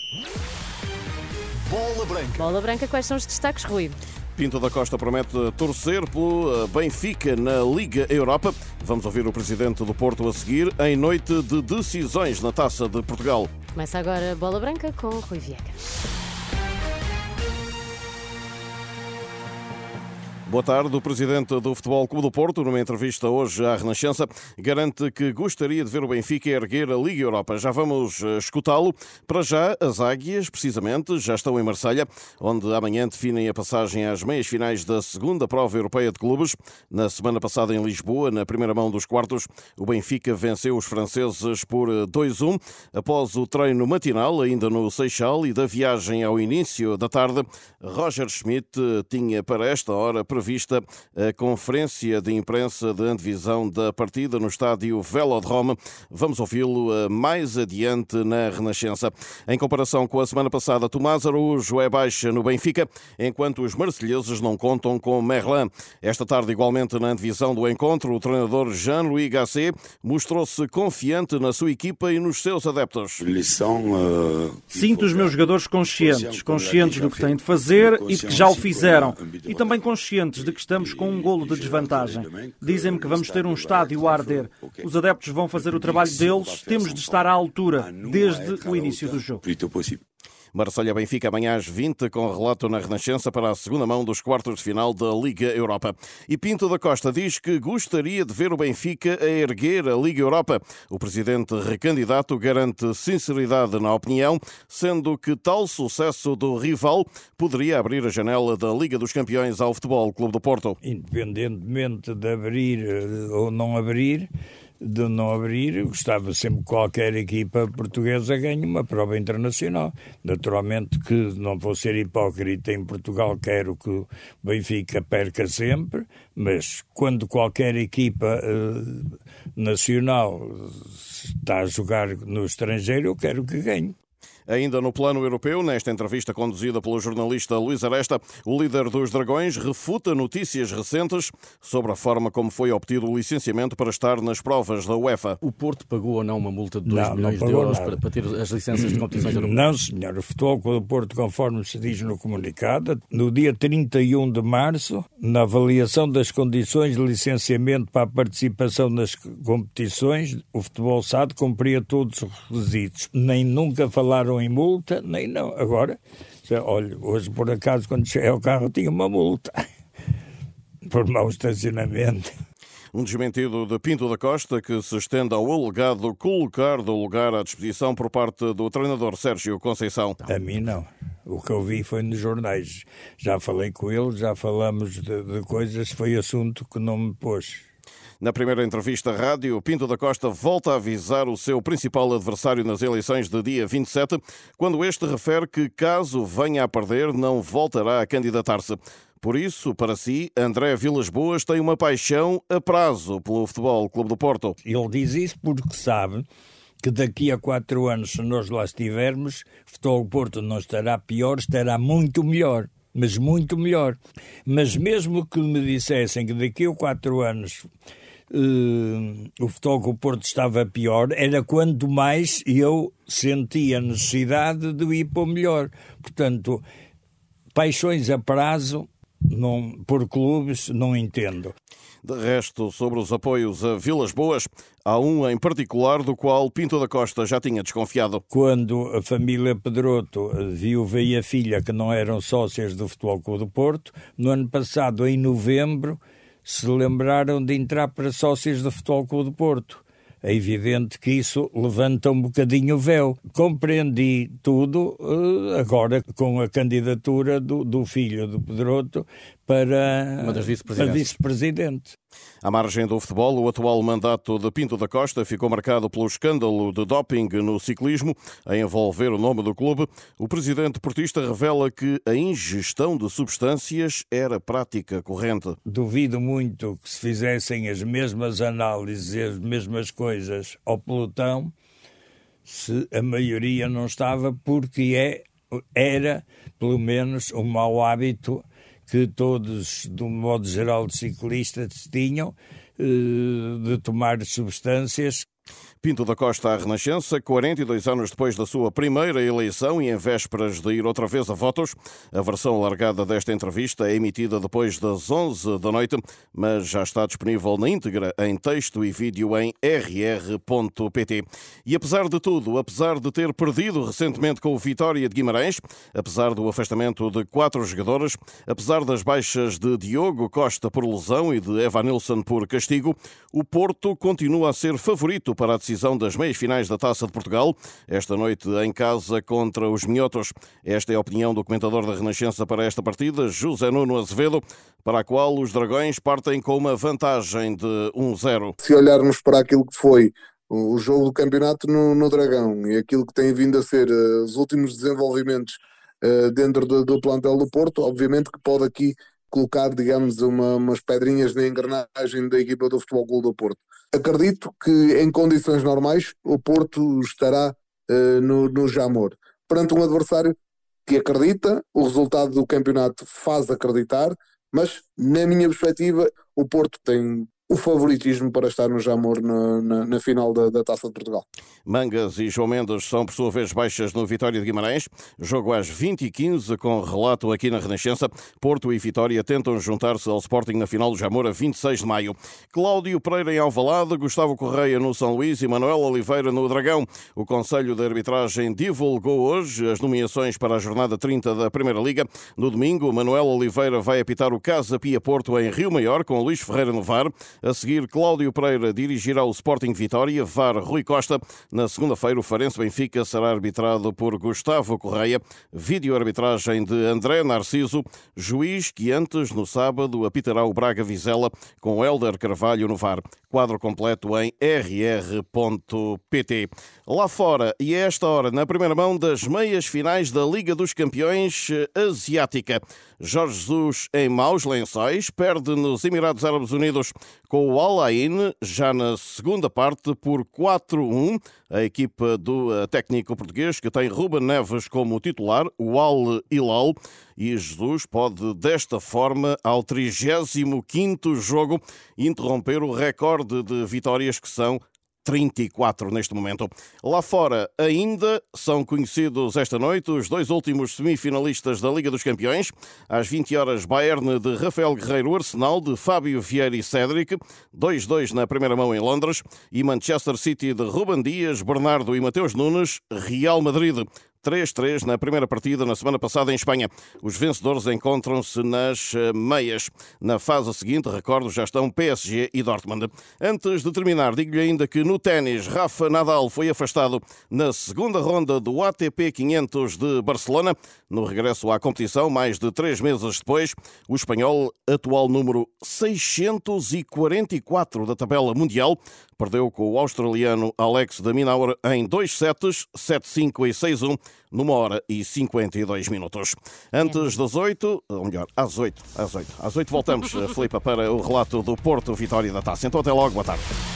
Bola Branca. Bola Branca, quais são os destaques, Rui? Pinto da Costa promete torcer pelo Benfica na Liga Europa. Vamos ouvir o presidente do Porto a seguir, em noite de decisões na Taça de Portugal. Começa agora a Bola Branca com Rui Viegas. Boa tarde. O presidente do Futebol Clube do Porto, numa entrevista hoje à Renascença, garante que gostaria de ver o Benfica erguer a Liga Europa. Já vamos escutá-lo. Para já, as Águias, precisamente, já estão em Marselha, onde amanhã definem a passagem às meias finais da segunda prova europeia de clubes. Na semana passada, em Lisboa, na primeira mão dos quartos, o Benfica venceu os franceses por 2-1. Após o treino matinal, ainda no Seixal, e da viagem ao início da tarde, Roger Schmidt tinha para esta hora prevista a conferência de imprensa de antevisão da partida no estádio Velodrome. Vamos ouvi-lo mais adiante na Renascença. Em comparação com a semana passada, Tomás Araújo é baixa no Benfica, enquanto os marselheses não contam com Merlin. Esta tarde, igualmente na antevisão do encontro, o treinador Jean-Louis Gasset mostrou-se confiante na sua equipa e nos seus adeptos. Sinto os meus jogadores conscientes do que têm de fazer e de que já o fizeram, e também conscientes de que estamos com um golo de desvantagem. Dizem-me que vamos ter um estádio a arder. Os adeptos vão fazer o trabalho deles, temos de estar à altura desde o início do jogo. Marselha-Benfica amanhã às 20, com relato na Renascença para a segunda mão dos quartos de final da Liga Europa. E Pinto da Costa diz que gostaria de ver o Benfica a erguer a Liga Europa. O presidente recandidato garante sinceridade na opinião, sendo que tal sucesso do rival poderia abrir a janela da Liga dos Campeões ao Futebol Clube do Porto. Independentemente de abrir ou não abrir, gostava sempre que qualquer equipa portuguesa ganhe uma prova internacional. Naturalmente que não vou ser hipócrita, em Portugal quero que o Benfica perca sempre, mas quando qualquer equipa nacional está a jogar no estrangeiro, eu quero que ganhe. Ainda no plano europeu, nesta entrevista conduzida pelo jornalista Luís Aresta, o líder dos Dragões refuta notícias recentes sobre a forma como foi obtido o licenciamento para estar nas provas da UEFA. O Porto pagou ou não uma multa de 2 milhões de euros para ter as licenças de competições europeias? Não, senhor. O Futebol Clube do Porto, conforme se diz no comunicado, no dia 31 de março, na avaliação das condições de licenciamento para a participação nas competições, o Futebol SAD cumpria todos os requisitos. Nem nunca falaram em multa, nem não. Agora, olha, hoje por acaso quando cheguei ao carro tinha uma multa por mau estacionamento. Um desmentido de Pinto da Costa que se estende ao alegado colocar do lugar à disposição por parte do treinador Sérgio Conceição. A mim não. O que eu vi foi nos jornais. Já falei com ele, já falamos de coisas, foi assunto que não me pôs. Na primeira entrevista à rádio, Pinto da Costa volta a avisar o seu principal adversário nas eleições de dia 27, quando este refere que, caso venha a perder, não voltará a candidatar-se. Por isso, para si, André Vilas-Boas tem uma paixão a prazo pelo Futebol Clube do Porto. Ele diz isso porque sabe que daqui a 4 anos, se nós lá estivermos, o Futebol do Porto não estará pior, estará muito melhor. Mas muito melhor. Mas mesmo que me dissessem que daqui a 4 anos o Futebol Clube do Porto estava pior, era quanto mais eu sentia a necessidade de ir para o melhor. Portanto, paixões a prazo, não, por clubes, não entendo. De resto, sobre os apoios a Vilas-Boas, há um em particular do qual Pinto da Costa já tinha desconfiado. Quando a família Pedroto, a viúva e a filha, que não eram sócias do Futebol Clube do Porto, no ano passado, em novembro, se lembraram de entrar para sócios do Futebol Clube do Porto. É evidente que isso levanta um bocadinho o véu. Compreendi tudo agora com a candidatura do filho do Pedroto para vice-presidente. À margem do futebol, o atual mandato de Pinto da Costa ficou marcado pelo escândalo de doping no ciclismo, a envolver o nome do clube. O presidente portista revela que a ingestão de substâncias era prática corrente. Duvido muito que se fizessem as mesmas análises e as mesmas coisas ao pelotão se a maioria não estava, porque era, pelo menos, um mau hábito que todos, de um modo geral, de ciclistas tinham, de tomar substâncias. Pinto da Costa à Renascença, 42 anos depois da sua primeira eleição e em vésperas de ir outra vez a votos. A versão alargada desta entrevista é emitida depois das 11 da noite, mas já está disponível na íntegra em texto e vídeo em rr.pt. E apesar de tudo, apesar de ter perdido recentemente com o Vitória de Guimarães, apesar do afastamento de 4 jogadores, apesar das baixas de Diogo Costa por lesão e de Evanilson por castigo, o Porto continua a ser favorito para a decisão das meias-finais da Taça de Portugal, esta noite em casa contra os Minhotos. Esta é a opinião do comentador da Renascença para esta partida, José Nuno Azevedo, para a qual os Dragões partem com uma vantagem de 1-0. Se olharmos para aquilo que foi o jogo do campeonato no Dragão e aquilo que tem vindo a ser os últimos desenvolvimentos dentro do plantel do Porto, obviamente que pode aqui colocar, digamos, umas pedrinhas na engrenagem da equipa do Futebol Clube do Porto. Acredito que em condições normais o Porto estará no Jamor, perante um adversário que acredita, o resultado do campeonato faz acreditar, mas na minha perspectiva o Porto tem o favoritismo para estar no Jamor na final da Taça de Portugal. Mangas e João Mendes são, por sua vez, baixas no Vitória de Guimarães. Jogo às 20h15, com relato aqui na Renascença. Porto e Vitória tentam juntar-se ao Sporting na final do Jamor a 26 de maio. Cláudio Pereira em Alvalade, Gustavo Correia no São Luís e Manuel Oliveira no Dragão. O Conselho de Arbitragem divulgou hoje as nomeações para a jornada 30 da Primeira Liga. No domingo, Manuel Oliveira vai apitar o Casa Pia Porto em Rio Maior, com Luís Ferreira no VAR. A seguir, Cláudio Pereira dirigirá o Sporting Vitória, VAR Rui Costa. Na segunda-feira, o Farense Benfica será arbitrado por Gustavo Correia. Vídeo-arbitragem de André Narciso. Juiz que antes, no sábado, apitará o Braga Vizela com Hélder Carvalho no VAR. Quadro completo em rr.pt. Lá fora, e a esta hora, na primeira mão das meias finais da Liga dos Campeões Asiática. Jorge Jesus, em maus lençóis, perde nos Emirados Árabes Unidos com o Al Ain, já na segunda parte, por 4-1. A equipa do técnico português, que tem Ruben Neves como titular, o Al Hilal, e Jesus pode, desta forma, ao 35º jogo, interromper o recorde de vitórias, que são 34 neste momento. Lá fora ainda são conhecidos esta noite os 2 últimos semifinalistas da Liga dos Campeões. Às 20 horas, Bayern de Rafael Guerreiro, Arsenal de Fábio Vieira e Cédric, 2-2 na primeira mão em Londres, e Manchester City de Ruben Dias, Bernardo e Mateus Nunes, Real Madrid. 3-3 na primeira partida na semana passada em Espanha. Os vencedores encontram-se nas meias. Na fase seguinte, recordo, já estão PSG e Dortmund. Antes de terminar, digo-lhe ainda que no ténis, Rafa Nadal foi afastado na segunda ronda do ATP 500 de Barcelona. No regresso à competição, mais de 3 meses depois, o espanhol, atual número 644 da tabela mundial, perdeu com o australiano Alex de Minaur em 2 sets, 7-5 e 6-1, numa hora e 52 minutos. Antes das 8, ou melhor, às 8 voltamos, Filipe, para o relato do Porto Vitória da Taça. Então até logo, boa tarde.